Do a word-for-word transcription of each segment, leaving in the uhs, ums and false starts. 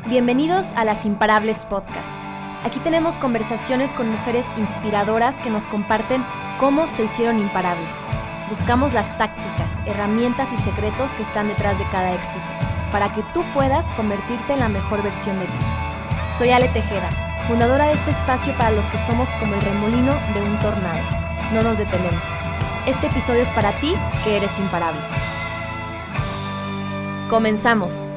Bienvenidos a Las Imparables Podcast. Aquí tenemos conversaciones con mujeres inspiradoras que nos comparten cómo se hicieron imparables. Buscamos las tácticas, herramientas y secretos que están detrás de cada éxito, para que tú puedas convertirte en la mejor versión de ti. Soy Ale Tejeda, fundadora de este espacio para los que somos como el remolino de un tornado. No nos detenemos. Este episodio es para ti, que eres imparable. ¡Comenzamos!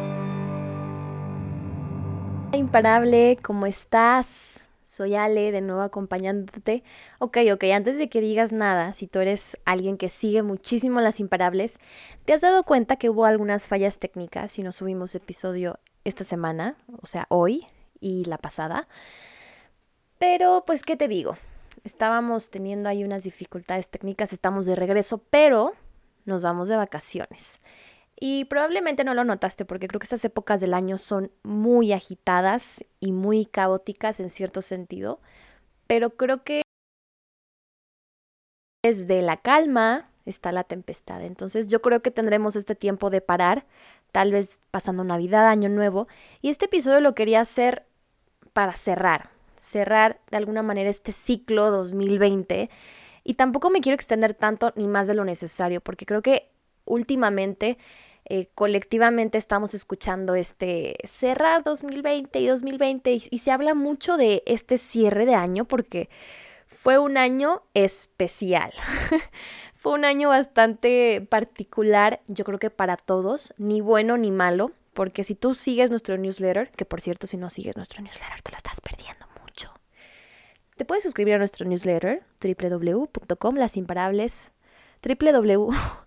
Imparable, ¿cómo estás? Soy Ale, de nuevo acompañándote. Ok, ok, antes de que digas nada, si tú eres alguien que sigue muchísimo Las Imparables, ¿te has dado cuenta que hubo algunas fallas técnicas y no subimos episodio esta semana? O sea, hoy y la pasada. Pero, pues, ¿qué te digo? Estábamos teniendo ahí unas dificultades técnicas, estamos de regreso, pero nos vamos de vacaciones. Y probablemente no lo notaste porque creo que estas épocas del año son muy agitadas y muy caóticas en cierto sentido, pero creo que desde la calma está la tempestad. Entonces yo creo que tendremos este tiempo de parar, tal vez pasando Navidad, Año Nuevo, y este episodio lo quería hacer para cerrar, cerrar de alguna manera este ciclo dos mil veinte, y tampoco me quiero extender tanto ni más de lo necesario, porque creo que últimamente Eh, colectivamente estamos escuchando este cerrar dos mil veinte y dos mil veinte y, y se habla mucho de este cierre de año porque fue un año especial. Fue un año bastante particular, yo creo que para todos, ni bueno ni malo, porque si tú sigues nuestro newsletter, que por cierto si no sigues nuestro newsletter te lo estás perdiendo mucho, te puedes suscribir a nuestro newsletter doble u doble u doble u punto com las imparables www,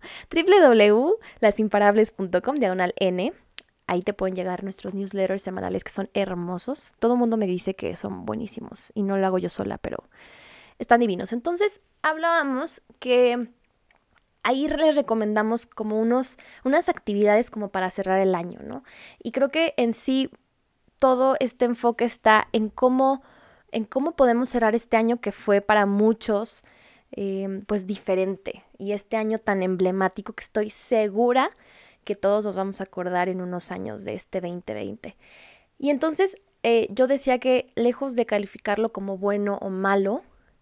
www.lasimparables punto com, diagonal N. Ahí te pueden llegar nuestros newsletters semanales que son hermosos. Todo el mundo me dice que son buenísimos y no lo hago yo sola, pero están divinos. Entonces, hablábamos que ahí les recomendamos como unos, unas actividades como para cerrar el año, ¿no? Y creo que en sí todo este enfoque está en cómo, en cómo podemos cerrar este año que fue para muchos Eh, pues diferente, y este año tan emblemático que estoy segura que todos nos vamos a acordar en unos años de este veinte veinte. Y entonces eh, yo decía que lejos de calificarlo como bueno o malo,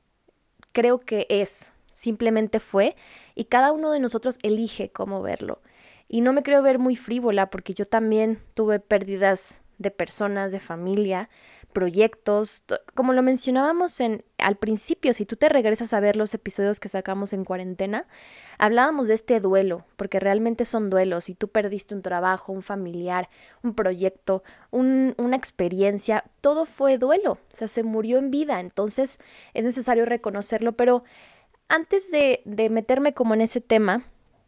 creo que es, simplemente fue, y cada uno de nosotros elige cómo verlo. Y no me creo ver muy frívola porque yo también tuve pérdidas de personas, de familia, proyectos, como lo mencionábamos en, al principio, si tú te regresas a ver los episodios que sacamos en cuarentena, hablábamos de este duelo, porque realmente son duelos, si tú perdiste un trabajo, un familiar, un proyecto, un, una experiencia, todo fue duelo, o sea, se murió en vida, entonces es necesario reconocerlo, pero antes de, de meterme como en ese tema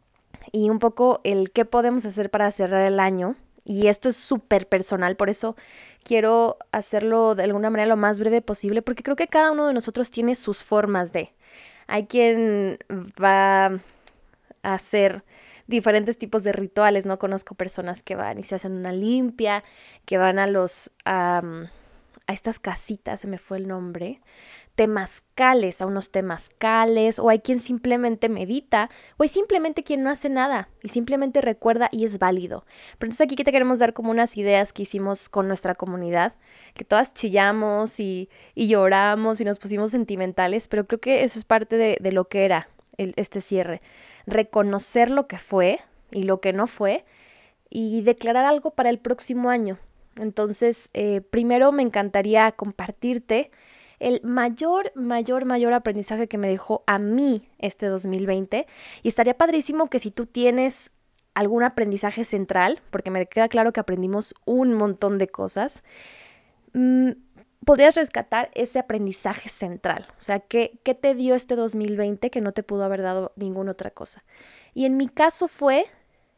y un poco el qué podemos hacer para cerrar el año, y esto es súper personal, por eso quiero hacerlo de alguna manera lo más breve posible, porque creo que cada uno de nosotros tiene sus formas de. Hay quien va a hacer diferentes tipos de rituales, ¿no? Conozco personas que van y se hacen una limpia, que van a los, um, a estas casitas, se me fue el nombre, temazcales, a unos temazcales, o hay quien simplemente medita, o hay simplemente quien no hace nada y simplemente recuerda y es válido. Pero entonces aquí te queremos dar como unas ideas que hicimos con nuestra comunidad, que todas chillamos y, y lloramos y nos pusimos sentimentales, pero creo que eso es parte de, de lo que era el, este cierre. Reconocer lo que fue y lo que no fue y declarar algo para el próximo año. Entonces, eh, primero me encantaría compartirte el mayor, mayor, mayor aprendizaje que me dejó a mí este dos mil veinte, y estaría padrísimo que si tú tienes algún aprendizaje central, porque me queda claro que aprendimos un montón de cosas, mmm, podrías rescatar ese aprendizaje central, o sea, ¿qué, qué te dio este dos mil veinte que no te pudo haber dado ninguna otra cosa? Y en mi caso fue,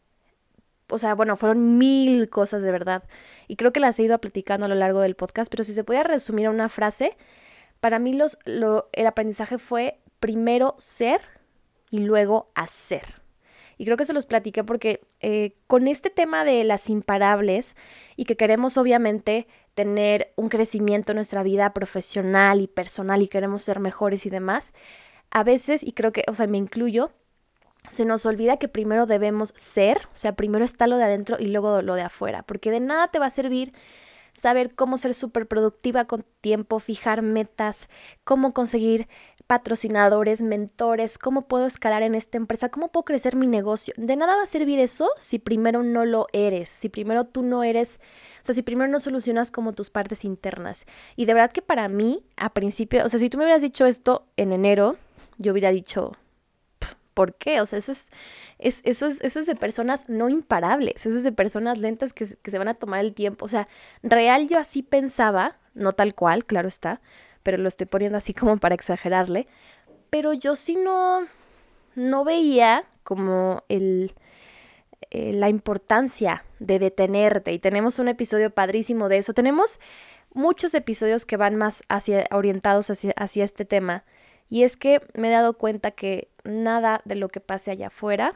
o sea, bueno, fueron mil cosas de verdad, y creo que las he ido platicando a lo largo del podcast, pero si se pudiera resumir a una frase, para mí los, lo, el aprendizaje fue primero ser y luego hacer. Y creo que se los platiqué porque eh, con este tema de las imparables y que queremos obviamente tener un crecimiento en nuestra vida profesional y personal y queremos ser mejores y demás, a veces, y creo que, o sea, me incluyo, se nos olvida que primero debemos ser, o sea, primero está lo de adentro y luego lo de afuera, porque de nada te va a servir saber cómo ser súper productiva con tiempo, fijar metas, cómo conseguir patrocinadores, mentores, cómo puedo escalar en esta empresa, cómo puedo crecer mi negocio. De nada va a servir eso si primero no lo eres, si primero tú no eres, o sea, si primero no solucionas como tus partes internas. Y de verdad que para mí, a principio, o sea, si tú me hubieras dicho esto en enero, yo hubiera dicho, ¿por qué? O sea, eso es, es, eso es, eso es de personas no imparables, eso es de personas lentas que, que se van a tomar el tiempo. O sea, real yo así pensaba, no tal cual, claro está, pero lo estoy poniendo así como para exagerarle. Pero yo sí no, no veía como el, eh, la importancia de detenerte. Y tenemos un episodio padrísimo de eso. Tenemos muchos episodios que van más hacia, orientados hacia, hacia este tema. Y es que me he dado cuenta que nada de lo que pase allá afuera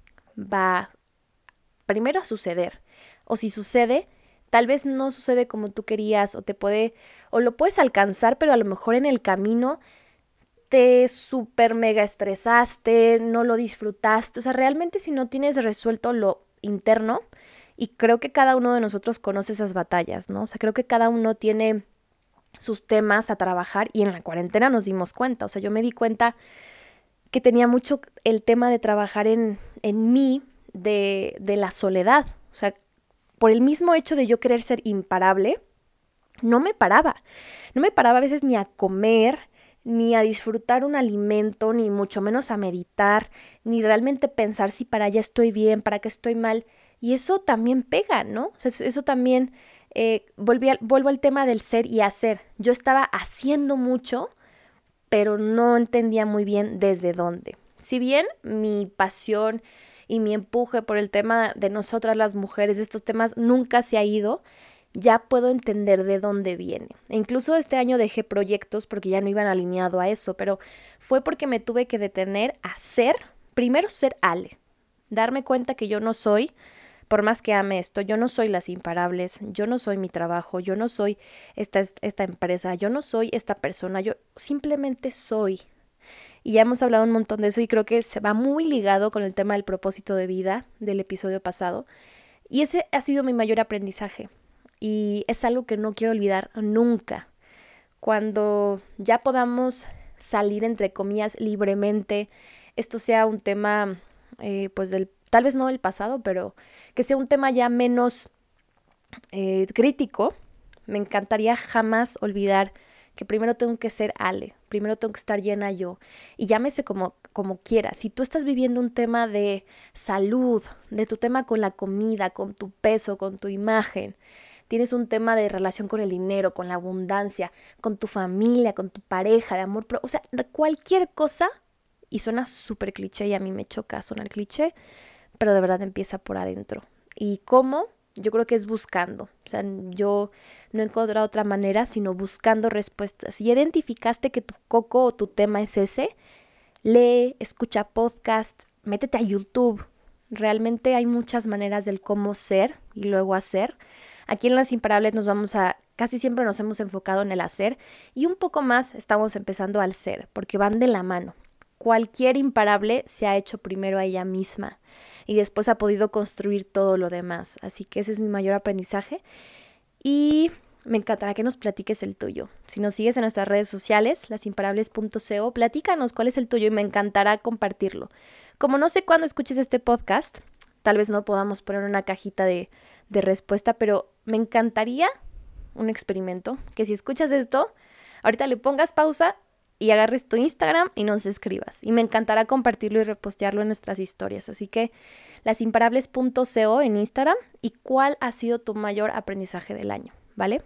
va primero a suceder. O si sucede, tal vez no sucede como tú querías o te puede, o lo puedes alcanzar, pero a lo mejor en el camino te súper mega estresaste, no lo disfrutaste. O sea, realmente si no tienes resuelto lo interno, y creo que cada uno de nosotros conoce esas batallas, ¿no? O sea, creo que cada uno tiene sus temas a trabajar y en la cuarentena nos dimos cuenta. O sea, yo me di cuenta que tenía mucho el tema de trabajar en, en mí, de, de la soledad. O sea, por el mismo hecho de yo querer ser imparable, no me paraba. No me paraba a veces ni a comer, ni a disfrutar un alimento, ni mucho menos a meditar, ni realmente pensar si para allá estoy bien, para qué estoy mal. Y eso también pega, ¿no? O sea, eso también, eh, volví al, vuelvo al tema del ser y hacer. Yo estaba haciendo mucho, pero no entendía muy bien desde dónde. Si bien mi pasión y mi empuje por el tema de nosotras las mujeres, de estos temas, nunca se ha ido, ya puedo entender de dónde viene. E incluso este año dejé proyectos porque ya no iban alineado a eso, pero fue porque me tuve que detener a ser, primero ser Ale, darme cuenta que yo no soy, por más que ame esto, yo no soy las imparables, yo no soy mi trabajo, yo no soy esta, esta empresa, yo no soy esta persona, yo simplemente soy. Y ya hemos hablado un montón de eso y creo que se va muy ligado con el tema del propósito de vida del episodio pasado. Y ese ha sido mi mayor aprendizaje. Y es algo que no quiero olvidar nunca. Cuando ya podamos salir, entre comillas, libremente, esto sea un tema, eh, pues, del, tal vez no del pasado, pero que sea un tema ya menos eh, crítico, me encantaría jamás olvidar que primero tengo que ser Ale, primero tengo que estar llena yo, y llámese como, como quiera. Si tú estás viviendo un tema de salud, de tu tema con la comida, con tu peso, con tu imagen, tienes un tema de relación con el dinero, con la abundancia, con tu familia, con tu pareja, de amor, o sea, cualquier cosa, y suena súper cliché y a mí me choca sonar cliché, pero de verdad empieza por adentro. ¿Y cómo? Yo creo que es buscando. O sea, yo no he encontrado otra manera sino buscando respuestas. Si identificaste que tu coco o tu tema es ese, lee, escucha podcast, métete a YouTube. Realmente hay muchas maneras del cómo ser y luego hacer. Aquí en Las Imparables nos vamos a, casi siempre nos hemos enfocado en el hacer y un poco más estamos empezando al ser, porque van de la mano. Cualquier imparable se ha hecho primero a ella misma y después ha podido construir todo lo demás. Así que ese es mi mayor aprendizaje y me encantará que nos platiques el tuyo. Si nos sigues en nuestras redes sociales, lasimparables punto co, platícanos cuál es el tuyo y me encantará compartirlo. Como no sé cuándo escuches este podcast, tal vez no podamos poner una cajita de, de respuesta, pero me encantaría un experimento, que si escuchas esto, ahorita le pongas pausa y agarres tu Instagram y nos escribas. Y me encantará compartirlo y repostearlo en nuestras historias. Así que lasimparables punto co en Instagram y cuál ha sido tu mayor aprendizaje del año, ¿vale?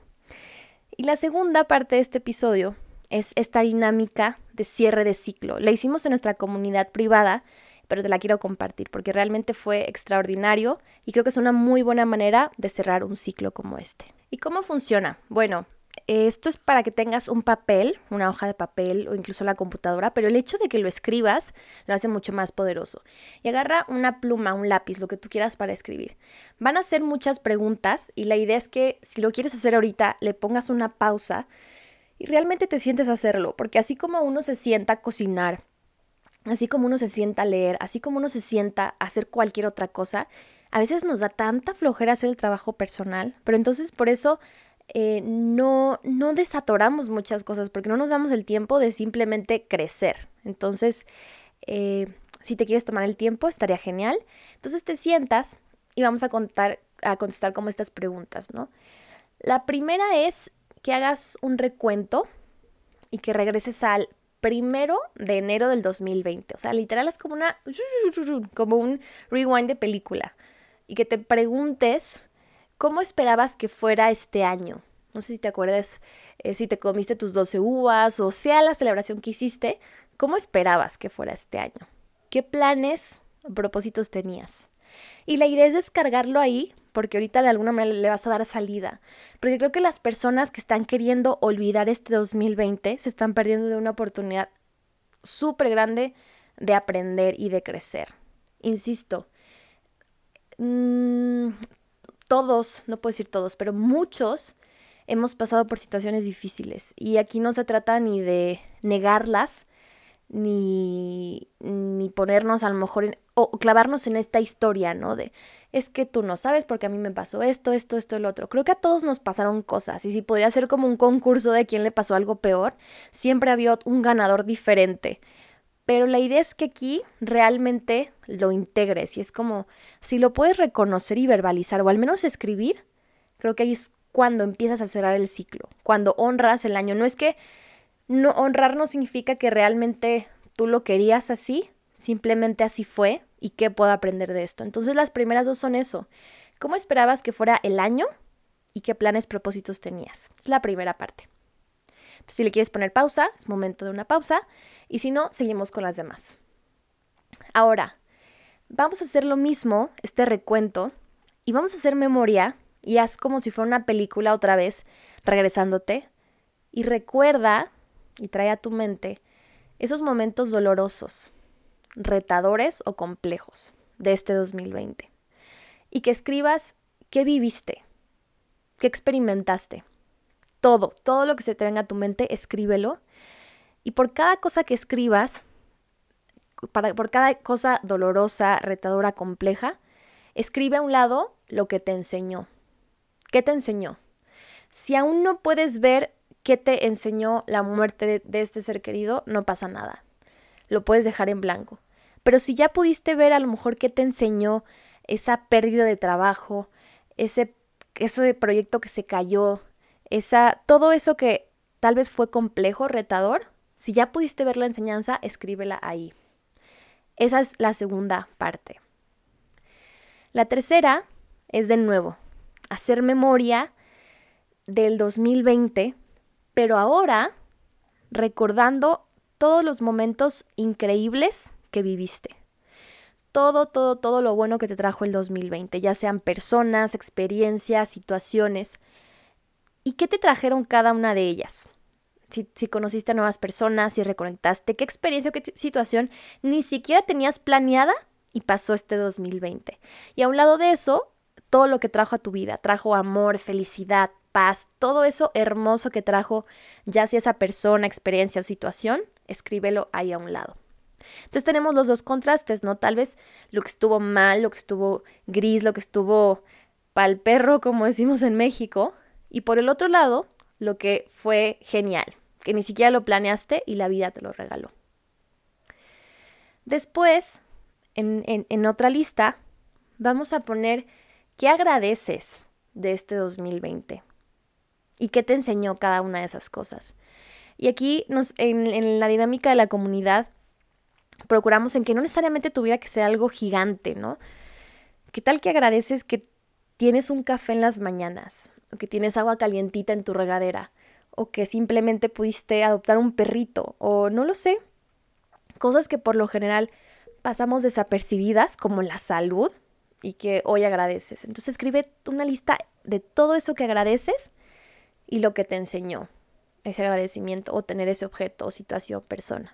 Y la segunda parte de este episodio es esta dinámica de cierre de ciclo. La hicimos en nuestra comunidad privada, pero te la quiero compartir porque realmente fue extraordinario y creo que es una muy buena manera de cerrar un ciclo como este. ¿Y cómo funciona? Bueno, esto es para que tengas un papel, una hoja de papel o incluso la computadora, pero el hecho de que lo escribas lo hace mucho más poderoso. Y agarra una pluma, un lápiz, lo que tú quieras para escribir. Van a ser muchas preguntas y la idea es que si lo quieres hacer ahorita, le pongas una pausa y realmente te sientes a hacerlo, porque así como uno se sienta a cocinar, así como uno se sienta a leer, así como uno se sienta a hacer cualquier otra cosa, a veces nos da tanta flojera hacer el trabajo personal, pero entonces por eso eh, no, no desatoramos muchas cosas porque no nos damos el tiempo de simplemente crecer. Entonces, eh, si te quieres tomar el tiempo, estaría genial. Entonces te sientas y vamos a, contar, a contestar como estas preguntas, ¿no? La primera es que hagas un recuento y que regreses al primero de enero del dos mil veinte. O sea, literal es como una, como un rewind de película. Y que te preguntes cómo esperabas que fuera este año. No sé si te acuerdas, eh, si te comiste tus doce uvas o sea la celebración que hiciste, ¿cómo esperabas que fuera este año? ¿Qué planes o propósitos tenías? Y la idea es descargarlo ahí, porque ahorita de alguna manera le vas a dar salida. Porque creo que las personas que están queriendo olvidar este dos mil veinte se están perdiendo de una oportunidad súper grande de aprender y de crecer. Insisto, mmm, todos, no puedo decir todos, pero muchos hemos pasado por situaciones difíciles. Y aquí no se trata ni de negarlas, ni, ni ponernos a lo mejor en, o clavarnos en esta historia, ¿no? De, es que tú no sabes porque a mí me pasó esto, esto, esto, el otro. Creo que a todos nos pasaron cosas y si podría ser como un concurso de quién le pasó algo peor, siempre había un ganador diferente. Pero la idea es que aquí realmente lo integres y es como, si lo puedes reconocer y verbalizar o al menos escribir, creo que ahí es cuando empiezas a cerrar el ciclo, cuando honras el año. No es que no, honrar no significa que realmente tú lo querías así, simplemente así fue y qué puedo aprender de esto. Entonces las primeras dos son eso. ¿Cómo esperabas que fuera el año y qué planes, propósitos tenías? Es la primera parte. Entonces, si le quieres poner pausa, es momento de una pausa y si no, seguimos con las demás. Ahora, vamos a hacer lo mismo, este recuento, y vamos a hacer memoria y haz como si fuera una película otra vez, regresándote y recuerda y trae a tu mente esos momentos dolorosos, retadores o complejos de este dos mil veinte. Y que escribas qué viviste, qué experimentaste. Todo, todo lo que se te venga a tu mente, escríbelo. Y por cada cosa que escribas, para, por cada cosa dolorosa, retadora, compleja, escribe a un lado lo que te enseñó. ¿Qué te enseñó? Si aún no puedes ver qué te enseñó la muerte de, de este ser querido, no pasa nada. Lo puedes dejar en blanco. Pero si ya pudiste ver a lo mejor qué te enseñó esa pérdida de trabajo, ese, ese proyecto que se cayó, esa, todo eso que tal vez fue complejo, retador, si ya pudiste ver la enseñanza, escríbela ahí. Esa es la segunda parte. La tercera es de nuevo, hacer memoria del dos mil veinte, pero ahora recordando todos los momentos increíbles que viviste. Todo, todo, todo lo bueno que te trajo el dos mil veinte, ya sean personas, experiencias, situaciones. ¿Y qué te trajeron cada una de ellas? Si, si conociste a nuevas personas, si reconectaste, qué experiencia o qué situación ni siquiera tenías planeada y pasó este dos mil veinte. Y a un lado de eso, todo lo que trajo a tu vida, trajo amor, felicidad, paz, todo eso hermoso que trajo ya sea esa persona, experiencia o situación, escríbelo ahí a un lado. Entonces tenemos los dos contrastes, ¿no? Tal vez lo que estuvo mal, lo que estuvo gris, lo que estuvo pa'l perro, como decimos en México, y por el otro lado, lo que fue genial, que ni siquiera lo planeaste y la vida te lo regaló. Después, en, en, en otra lista, vamos a poner qué agradeces de este dos mil veinte y qué te enseñó cada una de esas cosas. Y aquí nos, en, en la dinámica de la comunidad procuramos en que no necesariamente tuviera que ser algo gigante, ¿no? ¿Qué tal que agradeces que tienes un café en las mañanas? O que tienes agua calientita en tu regadera, o que simplemente pudiste adoptar un perrito, o no lo sé, cosas que por lo general pasamos desapercibidas, como la salud, y que hoy agradeces. Entonces escribe una lista de todo eso que agradeces y lo que te enseñó ese agradecimiento, o tener ese objeto, o situación, persona.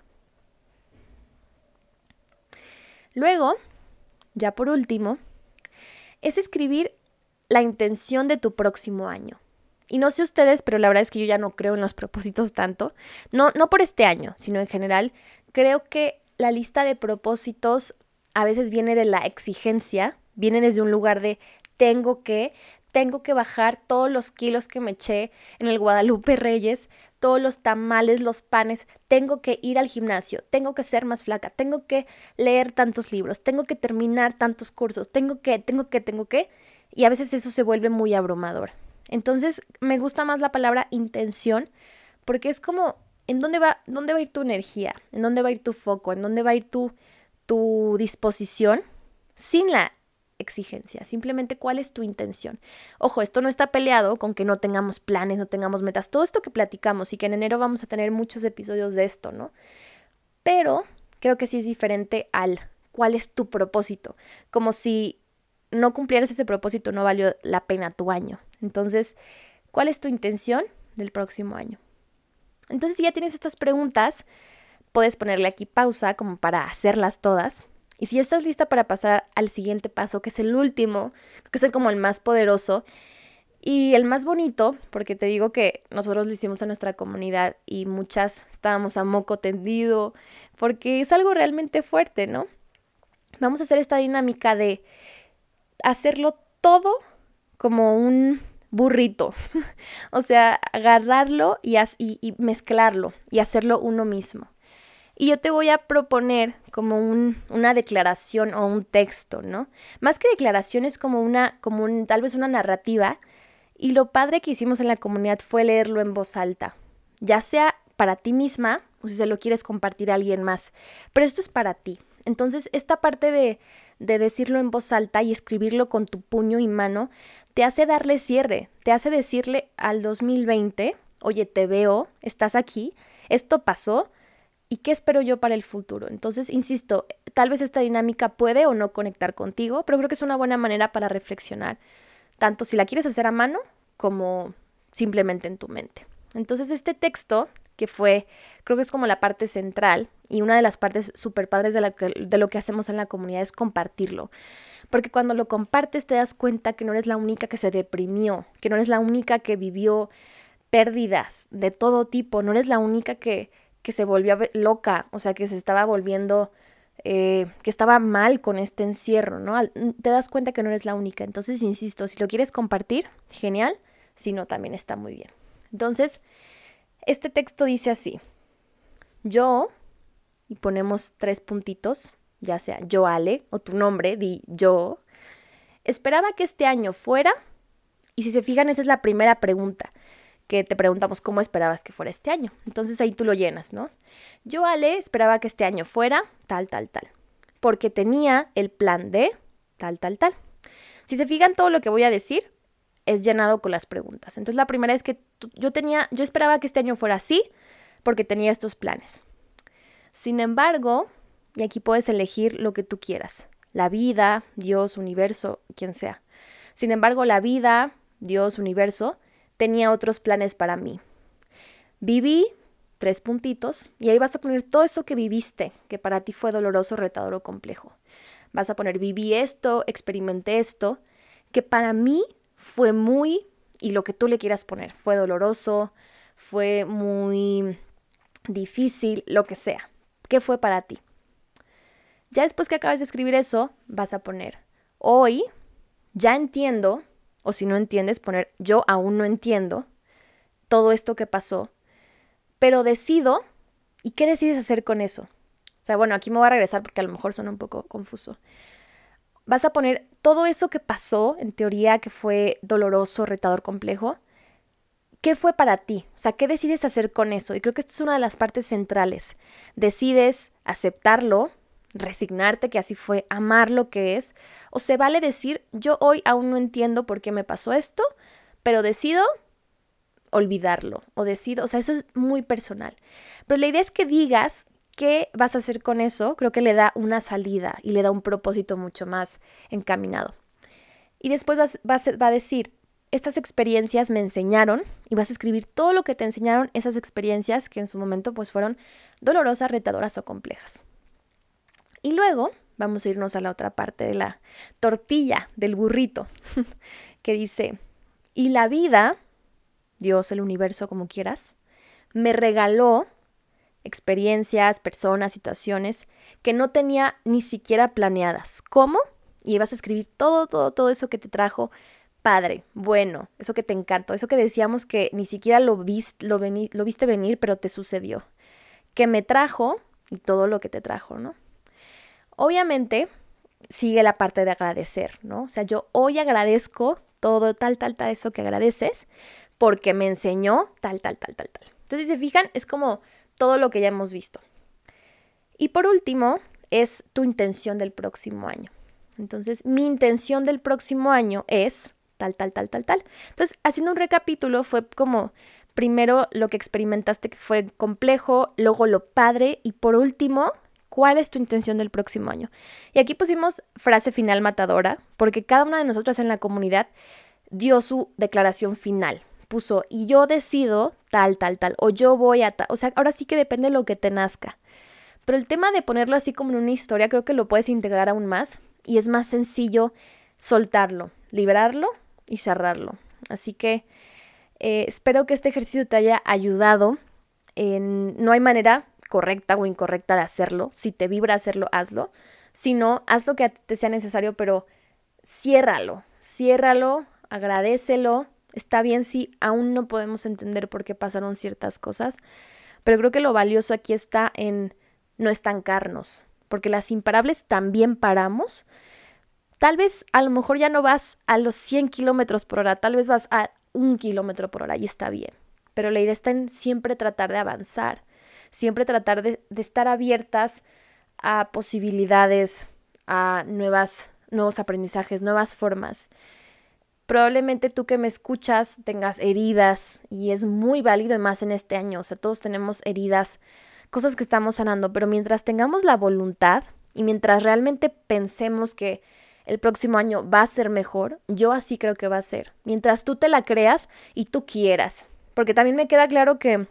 Luego, ya por último, es escribir la intención de tu próximo año. Y no sé ustedes, pero la verdad es que yo ya no creo en los propósitos tanto. No, no por este año, sino en general. Creo que la lista de propósitos a veces viene de la exigencia, viene desde un lugar de tengo que, tengo que bajar todos los kilos que me eché en el Guadalupe Reyes, todos los tamales, los panes, tengo que ir al gimnasio, tengo que ser más flaca, tengo que leer tantos libros, tengo que terminar tantos cursos, tengo que, tengo que, tengo que, y a veces eso se vuelve muy abrumador. Entonces me gusta más la palabra intención, porque es como, ¿en dónde va, dónde va a ir tu energía? ¿En dónde va a ir tu foco? ¿En dónde va a ir tu, tu disposición? Sin la exigencia, simplemente cuál es tu intención. Ojo, esto no está peleado con que no tengamos planes, no tengamos metas, todo esto que platicamos y que en enero vamos a tener muchos episodios de esto, ¿no? Pero creo que sí es diferente al cuál es tu propósito, como si no cumplieras ese propósito no valió la pena tu año. Entonces, ¿cuál es tu intención del próximo año? Entonces, si ya tienes estas preguntas, puedes ponerle aquí pausa como para hacerlas todas. Y si ya estás lista para pasar al siguiente paso, que es el último, que es el como el más poderoso y el más bonito, porque te digo que nosotros lo hicimos en nuestra comunidad y muchas estábamos a moco tendido, porque es algo realmente fuerte, ¿no? Vamos a hacer esta dinámica de hacerlo todo como un burrito, o sea, agarrarlo y, y, y mezclarlo y hacerlo uno mismo. Y yo te voy a proponer como un, una declaración o un texto, ¿no? Más que declaración es como una, como un, tal vez una narrativa. Y lo padre que hicimos en la comunidad fue leerlo en voz alta, ya sea para ti misma o si se lo quieres compartir a alguien más. Pero esto es para ti. Entonces, esta parte de, de decirlo en voz alta y escribirlo con tu puño y mano te hace darle cierre, te hace decirle al dos mil veinte, oye, te veo, estás aquí, esto pasó. ¿Y qué espero yo para el futuro? Entonces, insisto, tal vez esta dinámica puede o no conectar contigo, pero creo que es una buena manera para reflexionar, tanto si la quieres hacer a mano como simplemente en tu mente. Entonces, este texto, que fue, creo que es como la parte central y una de las partes súper padres de, la que, de lo que hacemos en la comunidad es compartirlo. Porque cuando lo compartes te das cuenta que no eres la única que se deprimió, que no eres la única que vivió pérdidas de todo tipo, no eres la única que... que se volvió loca, o sea, que se estaba volviendo, eh, que estaba mal con este encierro, ¿no? Te das cuenta que no eres la única. Entonces, insisto, si lo quieres compartir, genial, si no, también está muy bien. Entonces, este texto dice así, yo, y ponemos tres puntitos, ya sea yo, Ale, o tu nombre, di yo, esperaba que este año fuera, y si se fijan, esa es la primera pregunta, que te preguntamos cómo esperabas que fuera este año. Entonces ahí tú lo llenas, ¿no? Yo, Ale, esperaba que este año fuera tal, tal, tal. Porque tenía el plan de tal, tal, tal. Si se fijan, todo lo que voy a decir es llenado con las preguntas. Entonces la primera es que tú, yo tenía, yo esperaba que este año fuera así porque tenía estos planes. Sin embargo, y aquí puedes elegir lo que tú quieras. La vida, Dios, universo, quien sea. Sin embargo, la vida, Dios, universo, tenía otros planes para mí. Viví, tres puntitos, y ahí vas a poner todo eso que viviste, que para ti fue doloroso, retador o complejo. Vas a poner, viví esto, experimenté esto, que para mí fue muy, y lo que tú le quieras poner, fue doloroso, fue muy difícil, lo que sea. ¿Qué fue para ti? Ya después que acabes de escribir eso, vas a poner, hoy ya entiendo, o si no entiendes, poner yo aún no entiendo todo esto que pasó, pero decido, ¿y qué decides hacer con eso? O sea, bueno, aquí me voy a regresar porque a lo mejor suena un poco confuso. Vas a poner todo eso que pasó, en teoría que fue doloroso, retador, complejo, ¿qué fue para ti? O sea, ¿qué decides hacer con eso? Y creo que esta es una de las partes centrales. Decides aceptarlo, resignarte que así fue, amar lo que es, o se vale decir, yo hoy aún no entiendo por qué me pasó esto, pero decido olvidarlo, o decido, o sea, eso es muy personal. Pero la idea es que digas qué vas a hacer con eso, creo que le da una salida y le da un propósito mucho más encaminado. Y después vas, vas, va a decir, estas experiencias me enseñaron, y vas a escribir todo lo que te enseñaron esas experiencias que en su momento pues fueron dolorosas, retadoras o complejas. Y luego vamos a irnos a la otra parte de la tortilla, del burrito, que dice, y la vida, Dios, el universo, como quieras, me regaló experiencias, personas, situaciones que no tenía ni siquiera planeadas. ¿Cómo? Y vas a escribir todo, todo, todo eso que te trajo padre, bueno, eso que te encantó, eso que decíamos que ni siquiera lo, viste, lo, veni, lo viste venir, pero te sucedió. Que me trajo y todo lo que te trajo, ¿no? Obviamente sigue la parte de agradecer, ¿no? O sea, yo hoy agradezco todo, tal, tal, tal, eso que agradeces, porque me enseñó tal, tal, tal, tal, tal. Entonces, si se fijan, es como todo lo que ya hemos visto. Y por último, es tu intención del próximo año. Entonces, mi intención del próximo año es tal, tal, tal, tal, tal. Entonces, haciendo un recapítulo, fue como primero lo que experimentaste que fue complejo, luego lo padre y por último, ¿cuál es tu intención del próximo año? Y aquí pusimos frase final matadora, porque cada una de nosotras en la comunidad dio su declaración final. Puso, y yo decido tal, tal, tal, o yo voy a tal. O sea, ahora sí que depende de lo que te nazca. Pero el tema de ponerlo así como en una historia, creo que lo puedes integrar aún más y es más sencillo soltarlo, liberarlo y cerrarlo. Así que eh, espero que este ejercicio te haya ayudado. En, no hay manera correcta o incorrecta de hacerlo. Si te vibra hacerlo, hazlo. Si no, haz lo que te sea necesario, pero ciérralo, ciérralo, agradécelo. Está bien si aún no podemos entender por qué pasaron ciertas cosas, pero creo que lo valioso aquí está en no estancarnos, porque las imparables también paramos. Tal vez a lo mejor ya no vas a los cien kilómetros por hora, tal vez vas a un kilómetro por hora y está bien, pero la idea está en siempre tratar de avanzar, siempre tratar de, de estar abiertas a posibilidades, a nuevas, nuevos aprendizajes, nuevas formas. Probablemente tú que me escuchas tengas heridas y es muy válido y más en este año, o sea, todos tenemos heridas, cosas que estamos sanando, pero mientras tengamos la voluntad y mientras realmente pensemos que el próximo año va a ser mejor, yo así creo que va a ser. Mientras tú te la creas y tú quieras, porque también me queda claro que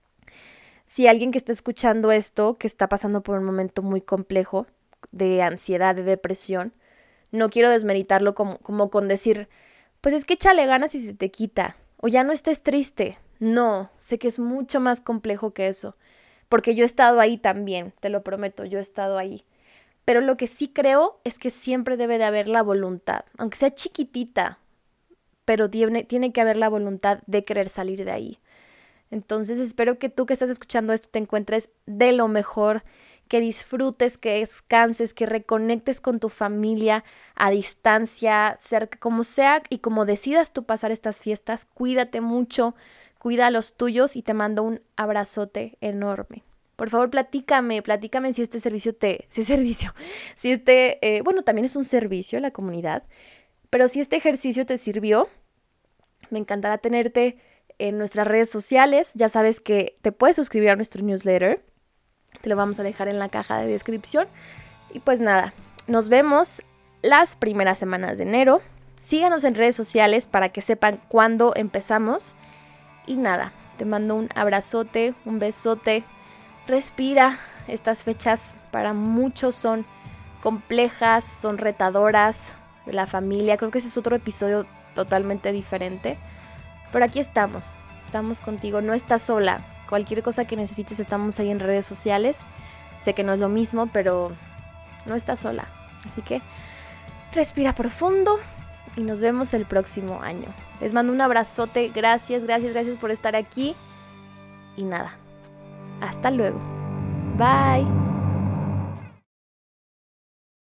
si alguien que está escuchando esto, que está pasando por un momento muy complejo de ansiedad, de depresión, no quiero desmeritarlo como, como con decir, pues es que échale ganas y se te quita, o ya no estés triste. No, sé que es mucho más complejo que eso. Porque yo he estado ahí también, te lo prometo, yo he estado ahí. Pero lo que sí creo es que siempre debe de haber la voluntad, aunque sea chiquitita, pero tiene, tiene que haber la voluntad de querer salir de ahí. Entonces espero que tú que estás escuchando esto te encuentres de lo mejor, que disfrutes, que descanses, que reconectes con tu familia a distancia, cerca, como sea y como decidas tú pasar estas fiestas, cuídate mucho, cuida a los tuyos y te mando un abrazote enorme. Por favor, platícame, platícame si este servicio te, si es servicio, si este, eh, bueno, también es un servicio a la comunidad, pero si este ejercicio te sirvió, me encantará tenerte en nuestras redes sociales. Ya sabes que te puedes suscribir a nuestro newsletter, te lo vamos a dejar en la caja de descripción. Y pues nada, nos vemos las primeras semanas de enero. Síganos en redes sociales para que sepan cuándo empezamos. Y nada, te mando un abrazote, un besote. Respira, estas fechas para muchos son complejas, son retadoras de la familia. Creo que ese es otro episodio totalmente diferente. Pero aquí estamos, estamos contigo, no estás sola. Cualquier cosa que necesites estamos ahí en redes sociales. Sé que no es lo mismo, pero no estás sola. Así que respira profundo y nos vemos el próximo año. Les mando un abrazote, gracias, gracias, gracias por estar aquí. Y nada. Hasta luego. Bye.